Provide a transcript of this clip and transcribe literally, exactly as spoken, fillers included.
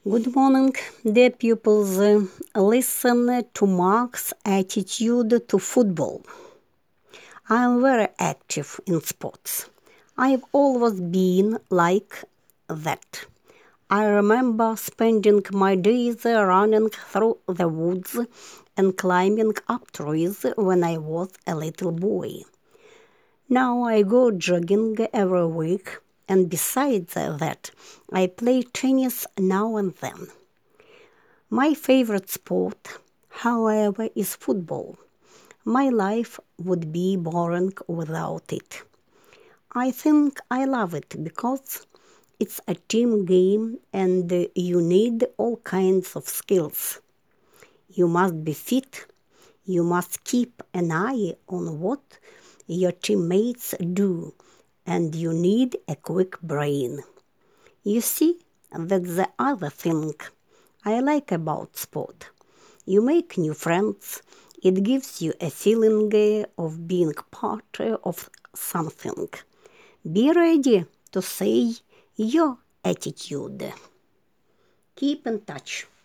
Good morning, dear pupils. Listen to Mark's attitude to football. I am very active in sports. I've always been like that. I remember spending my days running through the woods and climbing up trees when I was a little boy. Now I go jogging every week, and besides that, I play tennis now and then. My favorite sport, however, is football. My life would be boring without it. I think I love it because it's a team game and you need all kinds of skills. You must be fit, you must keep an eye on what your teammates do, and you need a quick brain. You see, that's the other thing I like about sport. You make new friends. It gives you a feeling of being part of something. Be ready to say your attitude. Keep in touch.